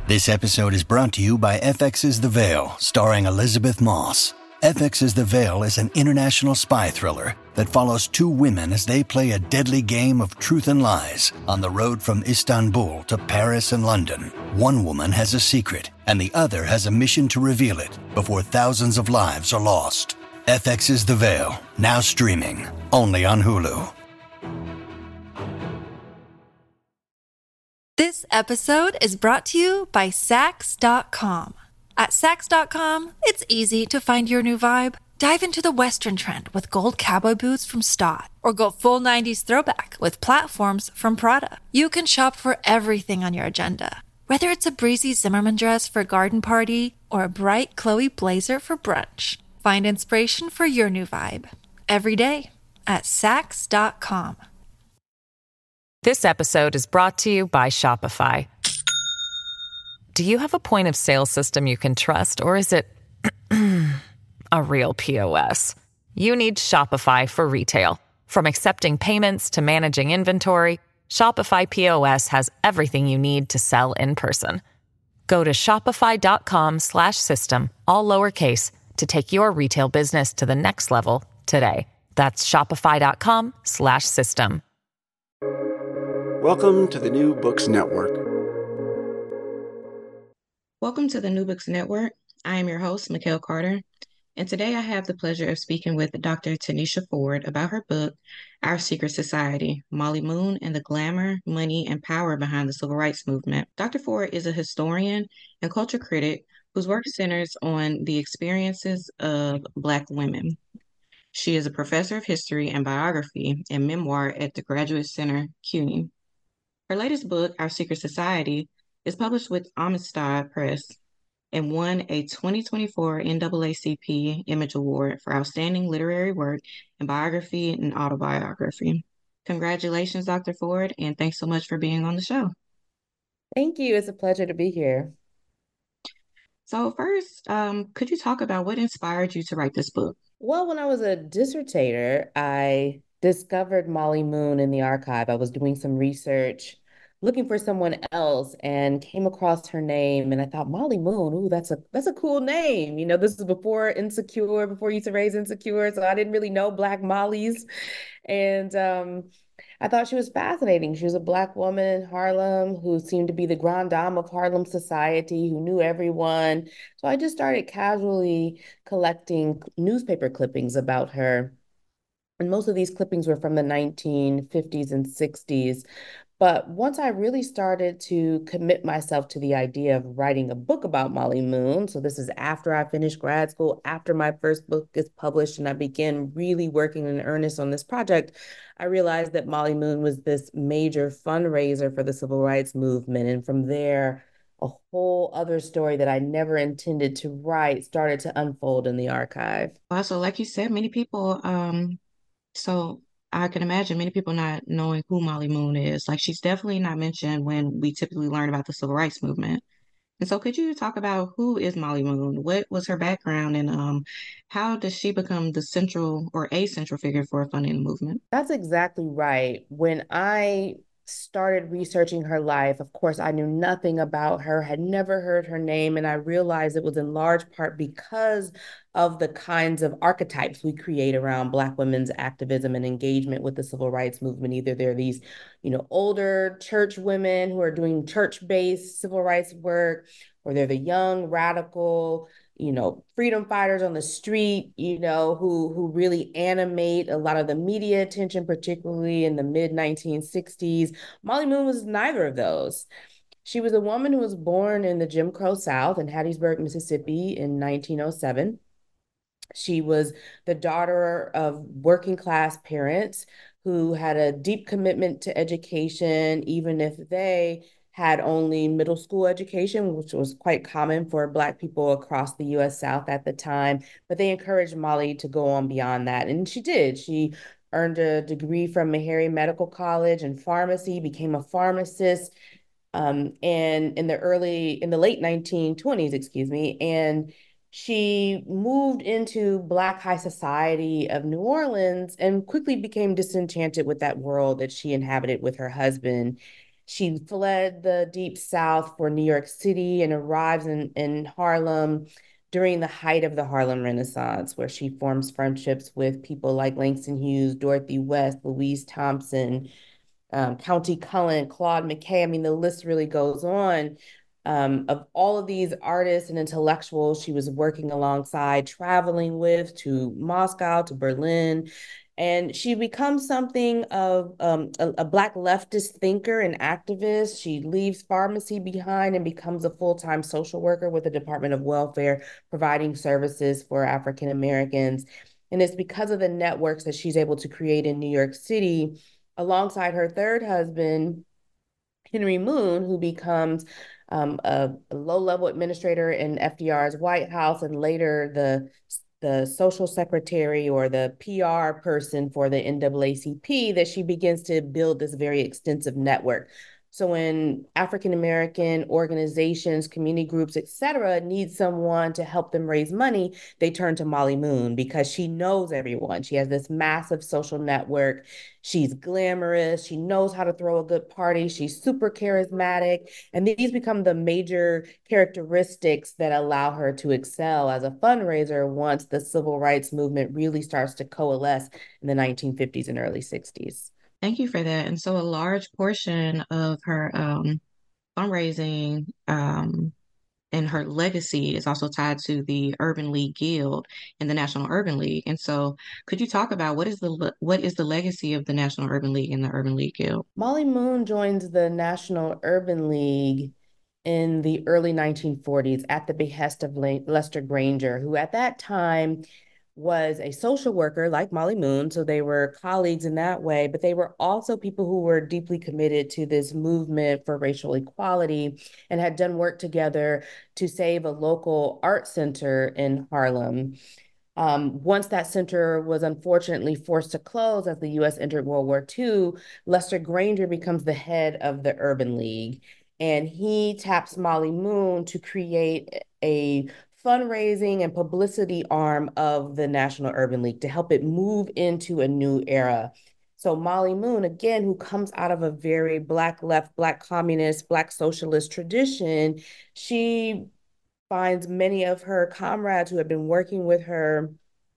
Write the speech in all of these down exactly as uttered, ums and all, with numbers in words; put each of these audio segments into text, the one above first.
This episode is brought to you by F X's The Veil, starring Elizabeth Moss. F X's The Veil is an international spy thriller that follows two women as they play a deadly game of truth and lies on the road from Istanbul to Paris and London. One woman has a secret, and the other has a mission to reveal it before thousands of lives are lost. F X's The Veil, now streaming, only on Hulu. This episode is brought to you by Sax dot com. At Sax dot com, it's easy to find your new vibe. Dive into the Western trend with gold cowboy boots from Stott, or go full nineties throwback with platforms from Prada. You can shop for everything on your agenda, whether it's a breezy Zimmermann dress for a garden party or a bright Chloe blazer for brunch. Find inspiration for your new vibe every day at Sax dot com. This episode is brought to you by Shopify. Do you have a point of sale system you can trust, or is it a real P O S? You need Shopify for retail. From accepting payments to managing inventory, Shopify P O S has everything you need to sell in person. Go to shopify.com slash system, all lowercase, to take your retail business to the next level today. That's shopify.com slash system. Welcome to the New Books Network. Welcome to the New Books Network. I am your host, Mikhail Carter, and today I have the pleasure of speaking with Doctor Tanisha Ford about her book, Our Secret Society, Molly Moon and the Glamour, Money, and Power Behind the Civil Rights Movement. Doctor Ford is a historian and culture critic whose work centers on the experiences of Black women. She is a professor of history and biography and memoir at the Graduate Center, CUNY. Her latest book, Our Secret Society, is published with Amistad Press and won a twenty twenty-four N double A C P Image Award for Outstanding Literary Work in Biography and Autobiography. Congratulations, Doctor Ford, and thanks so much for being on the show. Thank you. It's a pleasure to be here. So first, um, could you talk about what inspired you to write this book? Well, when I was a dissertator, I discovered Molly Moon in the archive. I was doing some research looking for someone else and came across her name, and I thought, Molly Moon, ooh, that's a that's a cool name. You know, this is before Insecure, before Issa Rae's Insecure, so I didn't really know Black Mollys. And um, I thought she was fascinating. She was a Black woman in Harlem who seemed to be the grande dame of Harlem society, who knew everyone. So I just started casually collecting newspaper clippings about her. And most of these clippings were from the nineteen fifties and sixties. But once I really started to commit myself to the idea of writing a book about Molly Moon, so this is after I finished grad school, after my first book is published, and I began really working in earnest on this project, I realized that Molly Moon was this major fundraiser for the civil rights movement. And from there, a whole other story that I never intended to write started to unfold in the archive. Well, so like you said, many people, um, so I can imagine many people not knowing who Molly Moon is. Like, she's definitely not mentioned when we typically learn about the civil rights movement. And so could you talk about who is Molly Moon? What was her background, and um, how does she become the central or a central figure for funding the movement? That's exactly right. When I started researching her life, of course, I knew nothing about her, had never heard her name, and I realized it was in large part because of the kinds of archetypes we create around Black women's activism and engagement with the civil rights movement. Either they're these, you know, older church women who are doing church-based civil rights work, or they're the young, radical, you know, freedom fighters on the street, you know, who who really animate a lot of the media attention, particularly in the mid nineteen sixties. Molly Moon was neither of those. She was a woman who was born in the Jim Crow South in Hattiesburg, Mississippi in nineteen oh seven. She was the daughter of working class parents who had a deep commitment to education, even if they had only middle school education, which was quite common for Black people across the U S South at the time. But they encouraged Molly to go on beyond that. And she did. She earned a degree from Meharry Medical College in pharmacy, became a pharmacist, um, and in the early, in the late nineteen twenties, excuse me, and she moved into Black high society of New Orleans and quickly became disenchanted with that world that she inhabited with her husband. She fled the Deep South for New York City and arrives in, in Harlem during the height of the Harlem Renaissance, where she forms friendships with people like Langston Hughes, Dorothy West, Louise Thompson, um, Countee Cullen, Claude McKay. I mean, the list really goes on. Um, of all of these artists and intellectuals she was working alongside, traveling with to Moscow, to Berlin. And she becomes something of um, a, a Black leftist thinker and activist. She leaves pharmacy behind and becomes a full-time social worker with the Department of Welfare, providing services for African Americans. And it's because of the networks that she's able to create in New York City, alongside her third husband, Henry Moon, who becomes um, a, a low-level administrator in F D R's White House and later the the social secretary or the P R person for the N double A C P, that she begins to build this very extensive network. So when African-American organizations, community groups, et cetera, need someone to help them raise money, they turn to Molly Moon because she knows everyone. She has this massive social network. She's glamorous. She knows how to throw a good party. She's super charismatic. And these become the major characteristics that allow her to excel as a fundraiser once the civil rights movement really starts to coalesce in the nineteen fifties and early sixties. Thank you for that. And so a large portion of her um, fundraising um, and her legacy is also tied to the Urban League Guild and the National Urban League. And so could you talk about what is the what is the legacy of the National Urban League and the Urban League Guild? Molly Moon joins the National Urban League in the early nineteen forties at the behest of Lester Granger, who at that time was a social worker like Molly Moon. So they were colleagues in that way, but they were also people who were deeply committed to this movement for racial equality and had done work together to save a local art center in Harlem. Um, once that center was unfortunately forced to close as the U S entered World War Two, Lester Granger becomes the head of the Urban League. And he taps Molly Moon to create a fundraising and publicity arm of the National Urban League to help it move into a new era. So Molly Moon, again, who comes out of a very Black left, Black communist, Black socialist tradition, she finds many of her comrades who have been working with her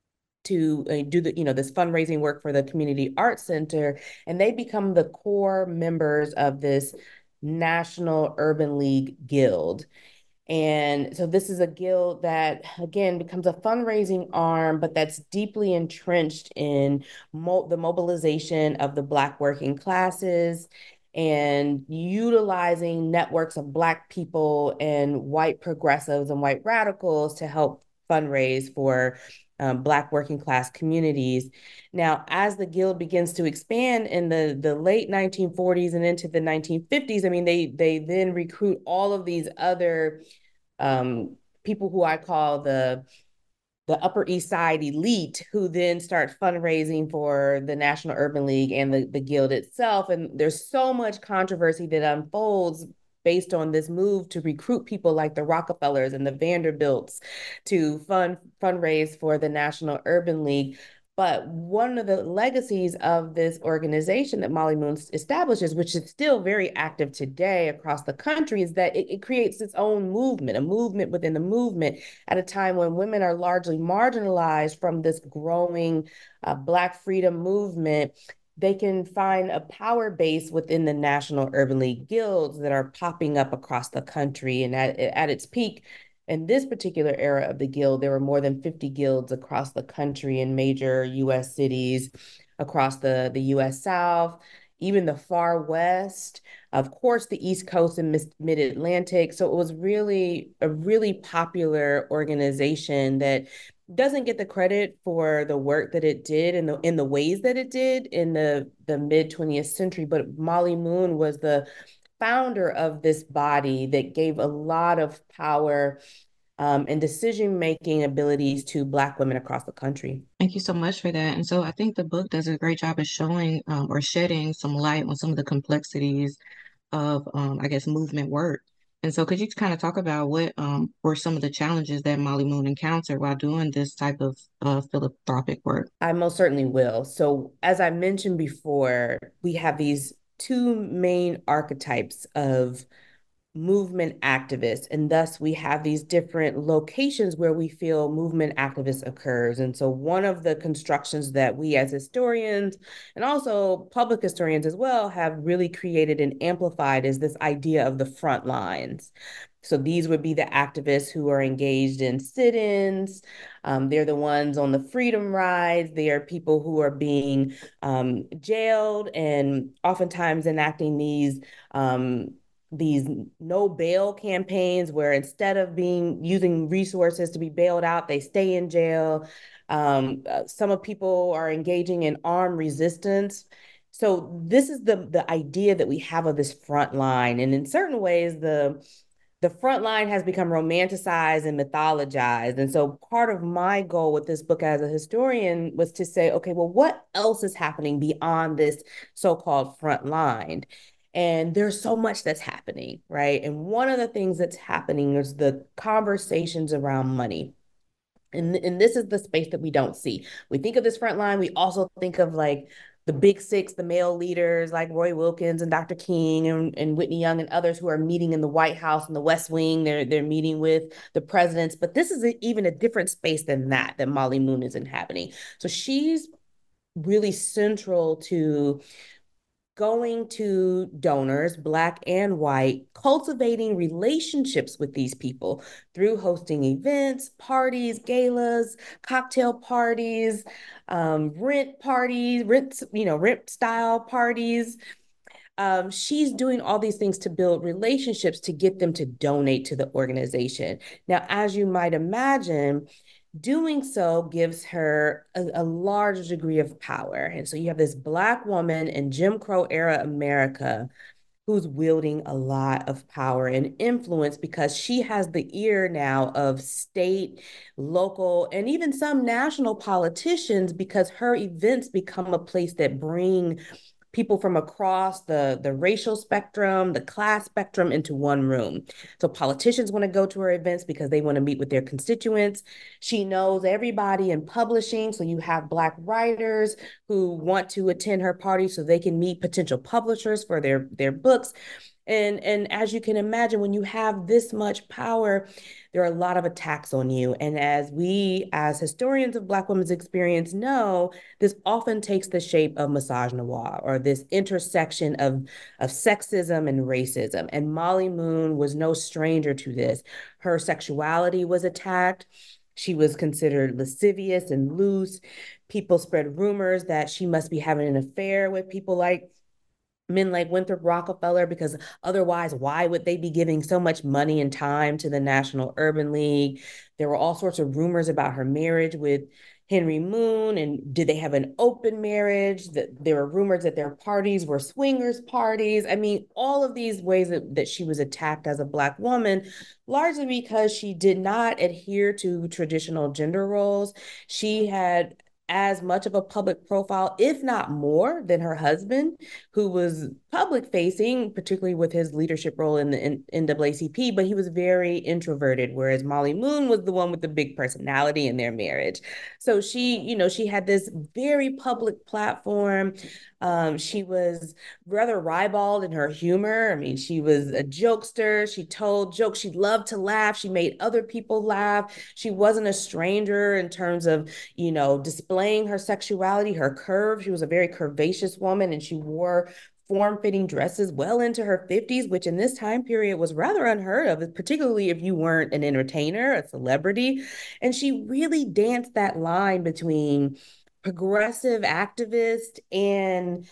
to uh, do the, you know, this fundraising work for the Community Arts Center, and they become the core members of this National Urban League Guild. And so this is a guild that, again, becomes a fundraising arm, but that's deeply entrenched in mo- the mobilization of the Black working classes and utilizing networks of Black people and white progressives and white radicals to help fundraise for um, Black working class communities. Now, as the guild begins to expand in the, the late nineteen forties and into the nineteen fifties, I mean, they, they then recruit all of these other um, people who I call the the Upper East Side elite, who then start fundraising for the National Urban League and the, the guild itself. And there's so much controversy that unfolds based on this move to recruit people like the Rockefellers and the Vanderbilts to fund fundraise for the National Urban League. But one of the legacies of this organization that Molly Moon establishes, which is still very active today across the country, is that it, it creates its own movement, a movement within the movement at a time when women are largely marginalized from this growing uh, Black freedom movement. They can find a power base within the National Urban League guilds that are popping up across the country. And at, at its peak, in this particular era of the guild, there were more than fifty guilds across the country in major U S cities, across the, the U S South, even the far West, of course, the East Coast and Mid-Atlantic. So it was really a really popular organization that doesn't get the credit for the work that it did in the in the ways that it did in the, the mid twentieth century. But Molly Moon was the founder of this body that gave a lot of power um, and decision-making abilities to Black women across the country. Thank you so much for that. And so I think the book does a great job of showing um, or shedding some light on some of the complexities of, um, I guess, movement work. And so could you kind of talk about what um, were some of the challenges that Molly Moon encountered while doing this type of uh, philanthropic work? I most certainly will. So as I mentioned before, we have these two main archetypes of movement activists, and thus we have these different locations where we feel movement activist occurs. And so one of the constructions that we as historians and also public historians as well have really created and amplified is this idea of the front lines. So these would be the activists who are engaged in sit-ins. Um, they're the ones on the freedom rides. They are people who are being um, jailed and oftentimes enacting these um, these no bail campaigns where instead of being using resources to be bailed out, they stay in jail. Um, uh, some of people are engaging in armed resistance. So this is the the idea that we have of this front line. And in certain ways, the the front line has become romanticized and mythologized. And so part of my goal with this book as a historian was to say, okay, well, what else is happening beyond this so-called front line? And there's so much that's happening, right? And one of the things that's happening is the conversations around money. And, and this is the space that we don't see. We think of this front line. We also think of like the big six, the male leaders like Roy Wilkins and Doctor King and, and Whitney Young and others who are meeting in the White House and the West Wing. They're, they're meeting with the presidents. But this is a, even a different space than that, that Molly Moon is inhabiting. So she's really central to going to donors, Black and white, cultivating relationships with these people through hosting events, parties, galas, cocktail parties, um, rent parties, rent, you know, rent style parties. Um, she's doing all these things to build relationships to get them to donate to the organization. Now, as you might imagine, doing so gives her a, a large degree of power. And so you have this Black woman in Jim Crow era America who's wielding a lot of power and influence because she has the ear now of state, local, and even some national politicians because her events become a place that bring people from across the, the racial spectrum, the class spectrum into one room. So politicians want to go to her events because they want to meet with their constituents. She knows everybody in publishing. So you have Black writers who want to attend her party so they can meet potential publishers for their, their books. And, and as you can imagine, when you have this much power, there are a lot of attacks on you. And as we, as historians of Black women's experience know, this often takes the shape of misogynoir or this intersection of, of sexism and racism. And Molly Moon was no stranger to this. Her sexuality was attacked. She was considered lascivious and loose. People spread rumors that she must be having an affair with people like men like Winthrop Rockefeller, because otherwise, why would they be giving so much money and time to the National Urban League? There were all sorts of rumors about her marriage with Henry Moon, and did they have an open marriage? That there were rumors that their parties were swingers parties. I mean, all of these ways that, that she was attacked as a Black woman, largely because she did not adhere to traditional gender roles. She had as much of a public profile, if not more, than her husband, who was public facing, particularly with his leadership role in the N double A C P, but he was very introverted, whereas Molly Moon was the one with the big personality in their marriage. So she, you know, she had this very public platform. Um, she was rather ribald in her humor. I mean, she was a jokester. She told jokes. She loved to laugh. She made other people laugh. She wasn't a stranger in terms of, you know, displaying her sexuality, her curve. She was a very curvaceous woman, and she wore form-fitting dresses well into her fifties, which in this time period was rather unheard of, particularly if you weren't an entertainer, a celebrity. And she really danced that line between progressive activist and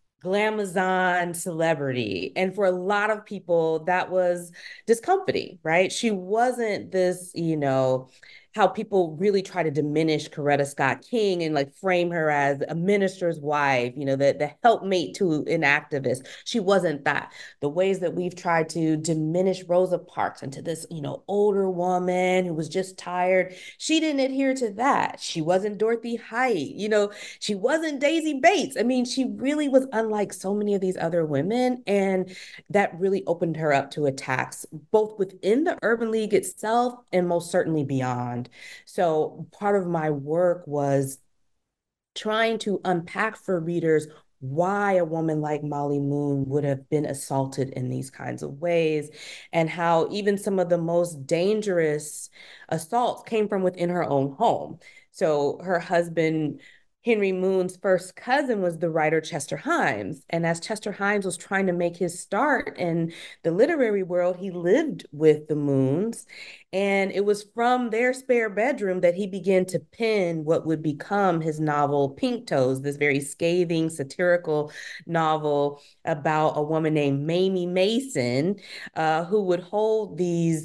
glamazon celebrity. And for a lot of people, that was discomforting, right? She wasn't this, you know, how people really try to diminish Coretta Scott King and like frame her as a minister's wife, you know, the, the helpmate to an activist. She wasn't that. The ways that we've tried to diminish Rosa Parks into this, you know, older woman who was just tired, she didn't adhere to that. She wasn't Dorothy Height, you know, she wasn't Daisy Bates. I mean, she really was unlike so many of these other women. And that really opened her up to attacks, both within the Urban League itself and most certainly beyond. So part of my work was trying to unpack for readers why a woman like Molly Moon would have been assaulted in these kinds of ways, and how even some of the most dangerous assaults came from within her own home. So her husband, Henry Moon's first cousin, was the writer Chester Himes. And as Chester Himes was trying to make his start in the literary world, he lived with the Moons. And it was from their spare bedroom that he began to pen what would become his novel Pink Toes, this very scathing, satirical novel about a woman named Mamie Mason, uh, who would hold these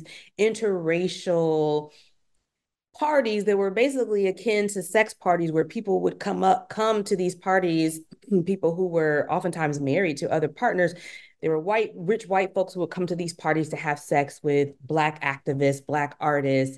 interracial parties that were basically akin to sex parties, where people would come up, come to these parties, people who were oftentimes married to other partners. They were white, rich white folks who would come to these parties to have sex with Black activists, Black artists.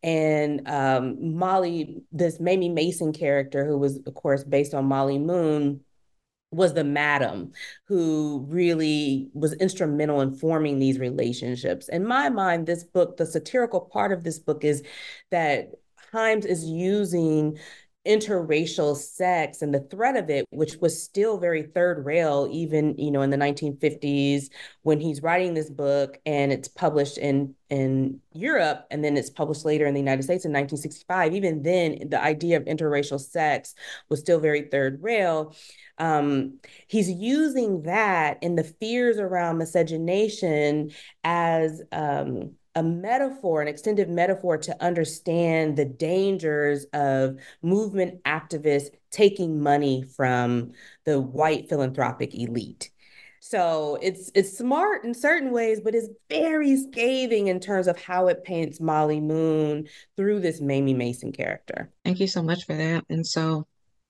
And um, Molly, this Mamie Mason character, who was, of course, based on Molly Moon, was the madam who really was instrumental in forming these relationships. In my mind, this book, the satirical part of this book is that Himes is using interracial sex and the threat of it, which was still very third rail, even, you know, in the nineteen fifties when he's writing this book, and it's published in, in Europe, and then it's published later in the United States in nineteen sixty-five. Even then, the idea of interracial sex was still very third rail. Um, he's using that and the fears around miscegenation as um, a metaphor, an extended metaphor to understand the dangers of movement activists taking money from the white philanthropic elite. So it's it's smart in certain ways, but it's very scathing in terms of how it paints Molly Moon through this Mamie Mason character. Thank you so much for that. And so,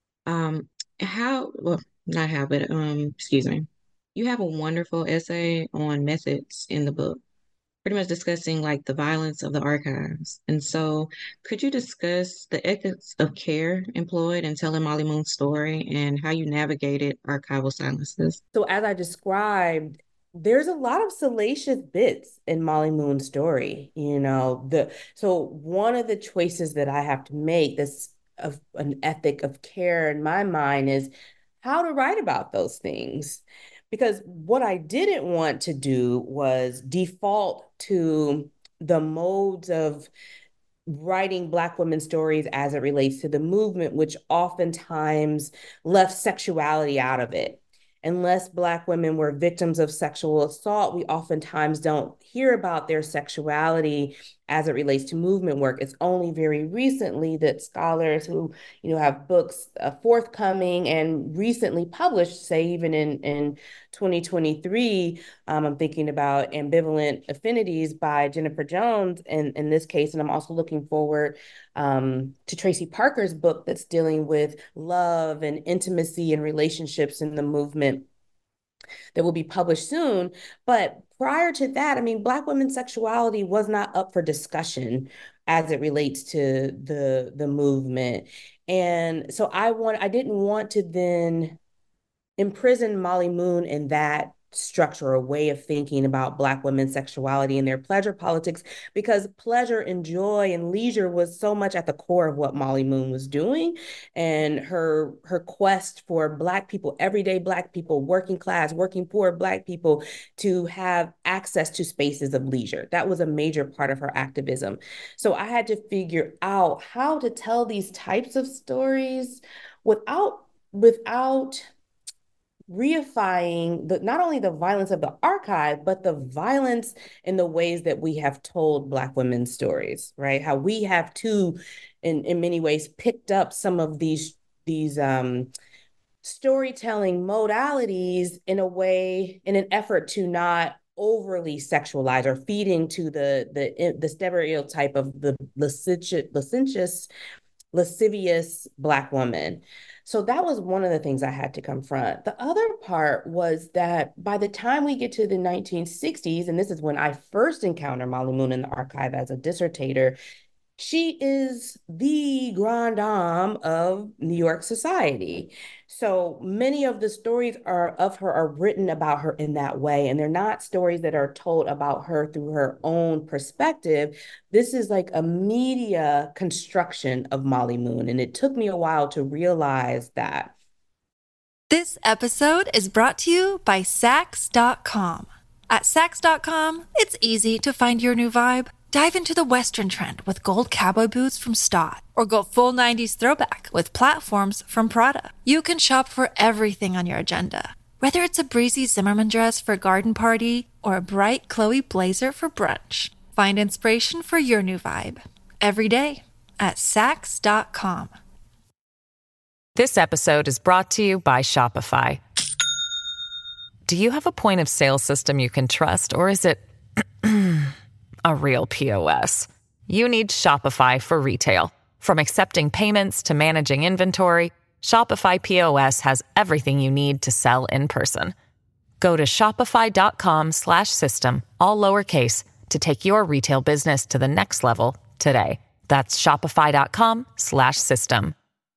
um, how, well, not how, but um, excuse me. You have a wonderful essay on methods in the book, pretty much discussing like the violence of the archives. And so, could you discuss the ethics of care employed in telling Molly Moon's story and how you navigated archival silences? So, as I described, there's a lot of salacious bits in Molly Moon's story. You know, the so one of the choices that I have to make, this of an ethic of care in my mind, is how to write about those things. Because what I didn't want to do was default to the modes of writing Black women's stories as it relates to the movement, which oftentimes left sexuality out of it. Unless Black women were victims of sexual assault, we oftentimes don't hear about their sexuality as it relates to movement work. It's only very recently that scholars who, you know, have books uh, forthcoming and recently published, say even in, in twenty twenty-three, um, I'm thinking about Ambivalent Affinities by Jennifer Jones in, in this case, and I'm also looking forward um, to Tracy Parker's book that's dealing with love and intimacy and relationships in the movement that will be published soon. But prior to that, I mean, Black women's sexuality was not up for discussion as it relates to the, the movement. And so I want, I didn't want to then imprison Molly Moon in that structure or way of thinking about Black women's sexuality and their pleasure politics, because pleasure and joy and leisure was so much at the core of what Molly Moon was doing, and her her quest for Black people, everyday Black people, working class, working poor Black people, to have access to spaces of leisure. That was a major part of her activism. So I had to figure out how to tell these types of stories without without reifying the not only the violence of the archive, but the violence in the ways that we have told Black women's stories, right? How we have too, in, in many ways, picked up some of these, these um, storytelling modalities in a way, in an effort to not overly sexualize or feed into the, the, the stereotype of the licentious, licentious lascivious Black woman. So that was one of the things I had to confront. The other part was that by the time we get to the nineteen sixties, and this is when I first encountered Molly Moon in the archive as a dissertator, she is the grande dame of New York society. So many of the stories are of her are written about her in that way. And they're not stories that are told about her through her own perspective. This is like a media construction of Molly Moon. And it took me a while to realize that. This episode is brought to you by Sax dot com. At Sax dot com, it's easy to find your new vibe. Dive into the Western trend with gold cowboy boots from Stott, or go full nineties throwback with platforms from Prada. You can shop for everything on your agenda, whether it's a breezy Zimmermann dress for a garden party or a bright Chloe blazer for brunch. Find inspiration for your new vibe every day at Sax dot com. This episode is brought to you by Shopify. Do you have a point of sale system you can trust, or is it a real P O S? You need Shopify for retail. From accepting payments to managing inventory, Shopify P O S has everything you need to sell in person. Go to shopify.com slash system, all lowercase, to take your retail business to the next level today. That's shopify.com slash system.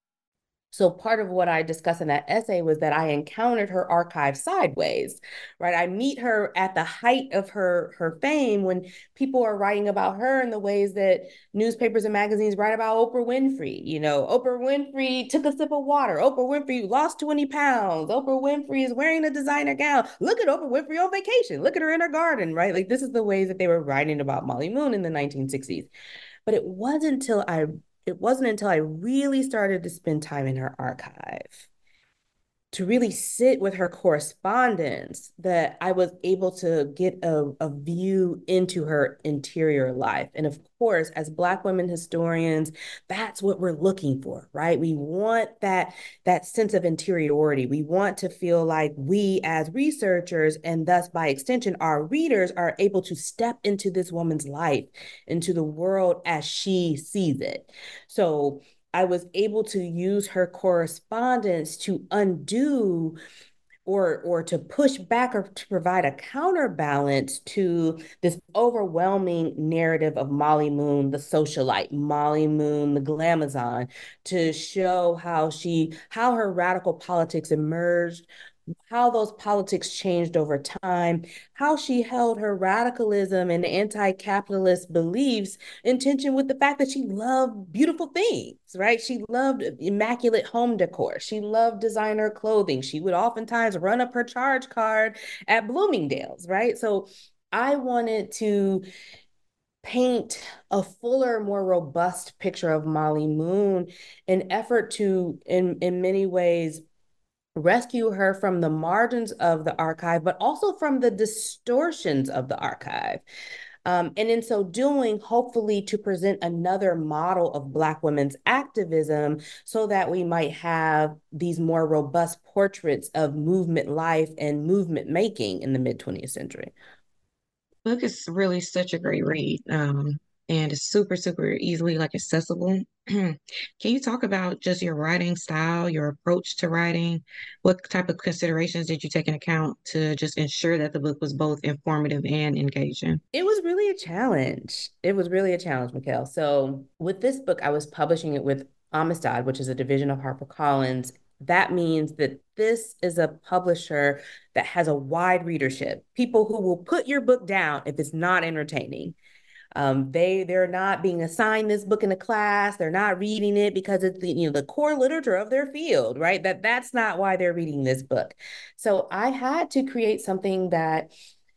So part of what I discussed in that essay was that I encountered her archive sideways, right? I meet her at the height of her, her fame when people are writing about her in the ways that newspapers and magazines write about Oprah Winfrey. You know, Oprah Winfrey took a sip of water. Oprah Winfrey lost twenty pounds. Oprah Winfrey is wearing a designer gown. Look at Oprah Winfrey on vacation. Look at her in her garden, right? Like, this is the ways that they were writing about Molly Moon in the nineteen sixties. But it wasn't until I It wasn't until I really started to spend time in her archive, to really sit with her correspondence, that I was able to get a, a view into her interior life. And of course, as Black women historians, that's what we're looking for, right? We want that, that sense of interiority. We want to feel like we as researchers, and thus by extension, our readers, are able to step into this woman's life, into the world as she sees it. So I was able to use her correspondence to undo or or to push back or to provide a counterbalance to this overwhelming narrative of Molly Moon, the socialite, Molly Moon, the glamazon, to show how she, how her radical politics emerged, how those politics changed over time, how she held her radicalism and anti-capitalist beliefs in tension with the fact that she loved beautiful things, right? She loved immaculate home decor. She loved designer clothing. She would oftentimes run up her charge card at Bloomingdale's, right? So I wanted to paint a fuller, more robust picture of Molly Moon, an effort to, in, in many ways, rescue her from the margins of the archive, but also from the distortions of the archive. Um, and in so doing, hopefully to present another model of Black women's activism so that we might have these more robust portraits of movement life and movement making in the mid twentieth century. The book is really such a great read. Um, and it's super, super easily like accessible. Can you talk about just your writing style, your approach to writing? What type of considerations did you take into account to just ensure that the book was both informative and engaging? It was really a challenge. It was really a challenge, Mikhail. So with this book, I was publishing it with Amistad, which is a division of HarperCollins. That means that this is a publisher that has a wide readership, people who will put your book down if it's not entertaining. Um, they they're not being assigned this book in a class. They're not reading it because it's the, you know, the core literature of their field, right? That that's not why they're reading this book. So I had to create something that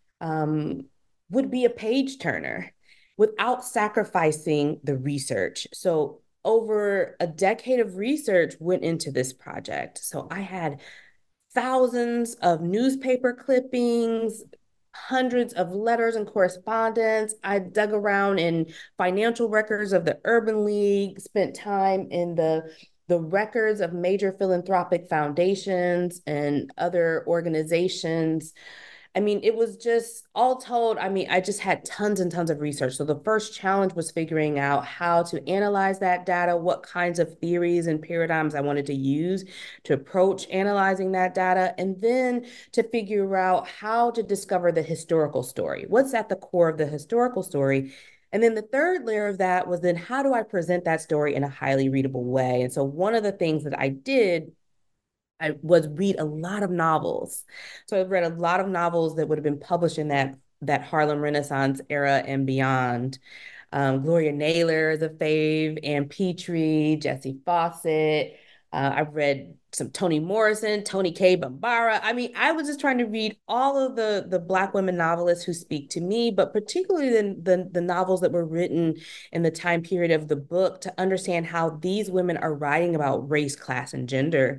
um, would be a page turner without sacrificing the research. So over a decade of research went into this project. So I had thousands of newspaper clippings, hundreds of letters and correspondence. I dug around in financial records of the Urban League, spent time in the the records of major philanthropic foundations and other organizations. I mean, it was just all told. I mean, I just had tons and tons of research. So the first challenge was figuring out how to analyze that data, what kinds of theories and paradigms I wanted to use to approach analyzing that data, and then to figure out how to discover the historical story. What's at the core of the historical story? And then the third layer of that was then how do I present that story in a highly readable way? And so one of the things that I did I was read a lot of novels. So I've read a lot of novels that would have been published in that, that Harlem Renaissance era and beyond. Um, Gloria Naylor is a fave, Ann Petrie, Jessie Fawcett. Uh, I've read some Toni Morrison, Toni K. Bambara. I mean, I was just trying to read all of the, the Black women novelists who speak to me, but particularly the, the, the novels that were written in the time period of the book to understand how these women are writing about race, class, and gender,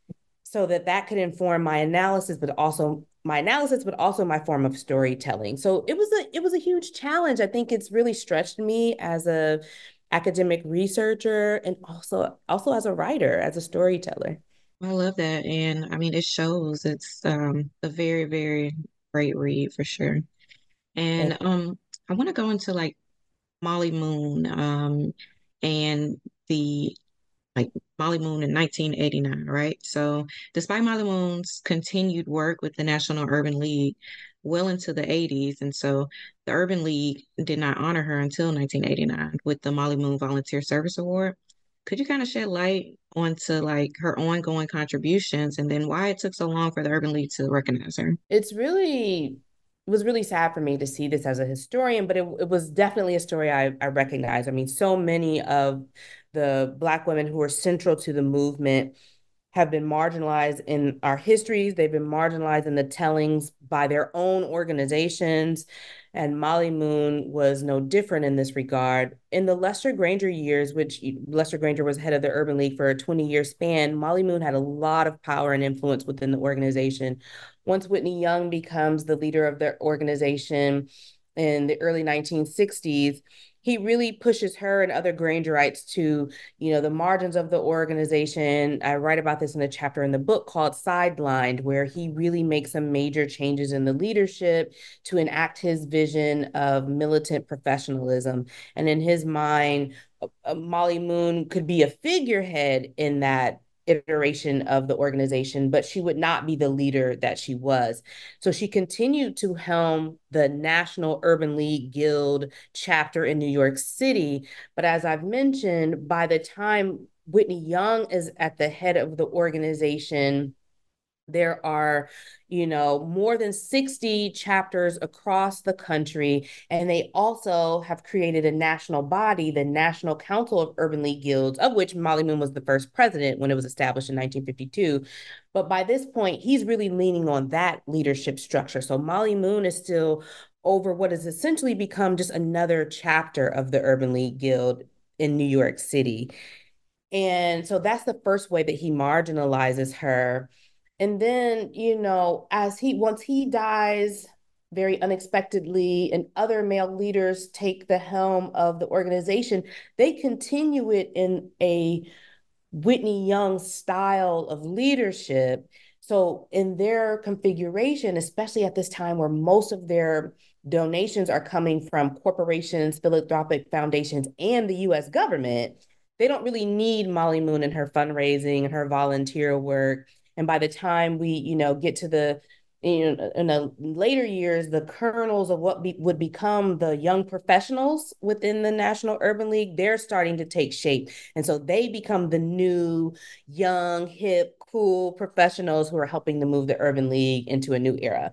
so that that could inform my analysis, but also my analysis, but also my form of storytelling. So it was a it was a huge challenge. I think it's really stretched me as a academic researcher and also also as a writer, as a storyteller. I love that. And I mean, it shows it's um, a very, very great read for sure. And Thank um, I want to go into like Molly Moon um, and the like Molly Moon in nineteen eighty-nine, right? So, despite Molly Moon's continued work with the National Urban League well into the eighties, and so the Urban League did not honor her until nineteen eighty-nine with the Molly Moon Volunteer Service Award. Could you kind of shed light onto like her ongoing contributions and then why it took so long for the Urban League to recognize her? It's really it was really sad for me to see this as a historian, but it, it was definitely a story I, I recognize. I mean, so many of the Black women who are central to the movement have been marginalized in our histories. They've been marginalized in the tellings by their own organizations. And Molly Moon was no different in this regard. In the Lester Granger years, which Lester Granger was head of the Urban League for a twenty year span, Molly Moon had a lot of power and influence within the organization. Once Whitney Young becomes the leader of the organization in the early nineteen sixties, he really pushes her and other Grangerites to, you know, the margins of the organization. I write about this in a chapter in the book called Sidelined, where he really makes some major changes in the leadership to enact his vision of militant professionalism. And in his mind, uh, Molly Moon could be a figurehead in that iteration of the organization, but she would not be the leader that she was. So she continued to helm the National Urban League Guild chapter in New York City. But as I've mentioned, by the time Whitney Young is at the head of the organization, there are, you know, more than sixty chapters across the country. And they also have created a national body, the National Council of Urban League Guilds, of which Molly Moon was the first president when it was established in nineteen fifty-two. But by this point, he's really leaning on that leadership structure. So Molly Moon is still over what has essentially become just another chapter of the Urban League Guild in New York City. And so that's the first way that he marginalizes her. And then, you know, as he, once he dies very unexpectedly and other male leaders take the helm of the organization, they continue it in a Whitney Young style of leadership. So in their configuration, especially at this time where most of their donations are coming from corporations, philanthropic foundations, and the U S government, they don't really need Molly Moon and her fundraising and her volunteer work. And by the time we, you know, get to the, you know, in the later years, the kernels of what be, would become the young professionals within the National Urban League, they're starting to take shape. And so they become the new, young, hip, cool professionals who are helping to move the Urban League into a new era.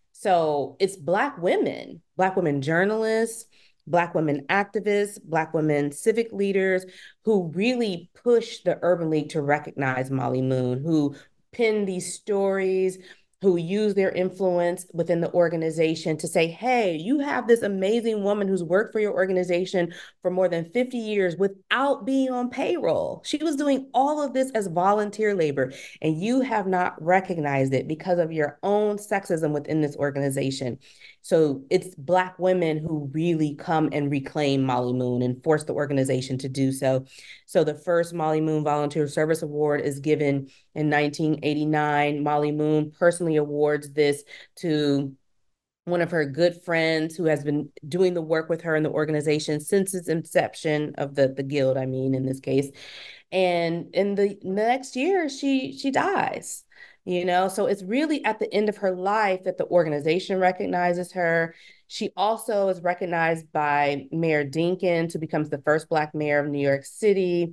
So it's Black women, Black women journalists, Black women activists, Black women civic leaders who really push the Urban League to recognize Molly Moon, who pen these stories, who use their influence within the organization to say, hey, you have this amazing woman who's worked for your organization for more than fifty years without being on payroll. She was doing all of this as volunteer labor, and you have not recognized it because of your own sexism within this organization. So it's Black women who really come and reclaim Molly Moon and force the organization to do so. So the first Molly Moon Volunteer Service Award is given in nineteen eighty-nine. Molly Moon personally awards this to one of her good friends who has been doing the work with her in the organization since its inception of the, the guild, I mean, in this case. And in the next year, she she dies. You know, so it's really at the end of her life that the organization recognizes her. She also is recognized by Mayor Dinkins, who becomes the first Black mayor of New York City.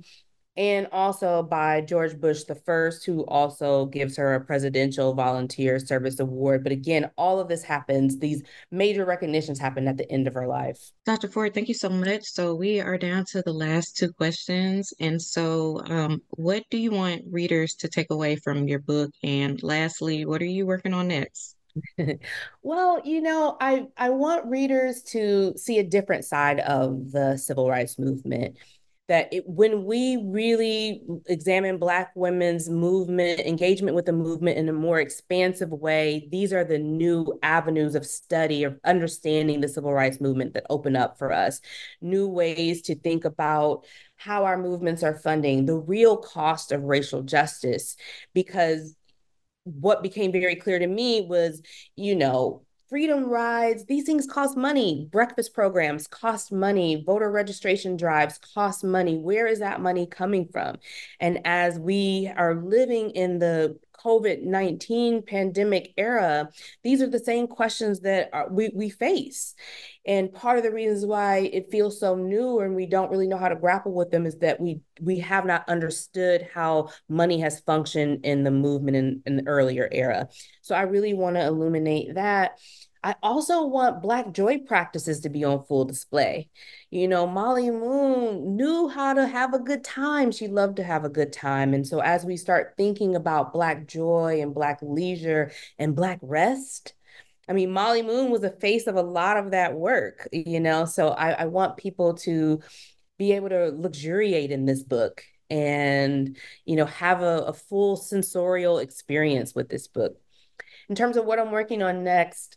and also by George Bush the First, who also gives her a Presidential Volunteer Service Award. But again, all of this happens, these major recognitions happen at the end of her life. Doctor Ford, thank you so much. So we are down to the last two questions. And so um, what do you want readers to take away from your book? And lastly, what are you working on next? Well, you know, I, I want readers to see a different side of the civil rights movement. That it, when we really examine Black women's movement, engagement with the movement in a more expansive way, these are the new avenues of study, of understanding the civil rights movement that open up for us. New ways to think about how our movements are funding, the real cost of racial justice, because what became very clear to me was, you know, freedom rides, these things cost money. Breakfast programs cost money. Voter registration drives cost money. Where is that money coming from? And as we are living in the COVID nineteen pandemic era, these are the same questions that are, we, we face. And part of the reasons why it feels so new and we don't really know how to grapple with them is that we we have not understood how money has functioned in the movement in, in the earlier era. So I really want to illuminate that. I also want Black joy practices to be on full display. You know, Molly Moon knew how to have a good time. She loved to have a good time. And so as we start thinking about Black joy and Black leisure and Black rest, I mean, Molly Moon was the face of a lot of that work, you know, so I, I want people to be able to luxuriate in this book and, you know, have a, a full sensorial experience with this book. In terms of what I'm working on next,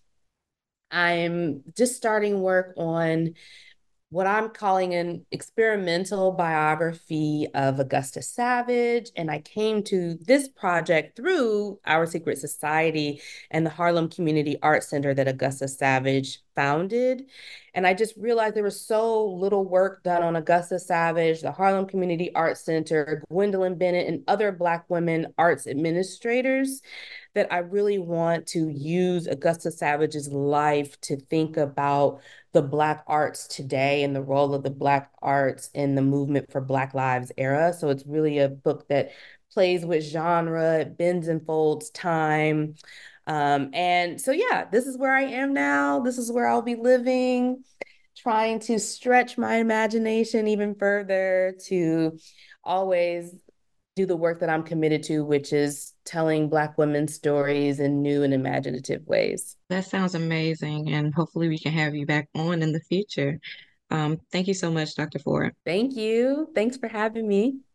I'm just starting work on what I'm calling an experimental biography of Augusta Savage. And I came to this project through Our Secret Society and the Harlem Community Art Center that Augusta Savage founded. And I just realized there was so little work done on Augusta Savage, the Harlem Community Art Center, Gwendolyn Bennett, and other Black women arts administrators, that I really want to use Augusta Savage's life to think about the Black arts today and the role of the Black arts in the movement for Black Lives era. So it's really a book that plays with genre, it bends and folds time. Um, and so, yeah, this is where I am now. This is where I'll be living, trying to stretch my imagination even further to always do the work that I'm committed to, which is telling Black women's stories in new and imaginative ways. That sounds amazing. And hopefully we can have you back on in the future. Um, thank you so much, Doctor Ford. Thank you. Thanks for having me.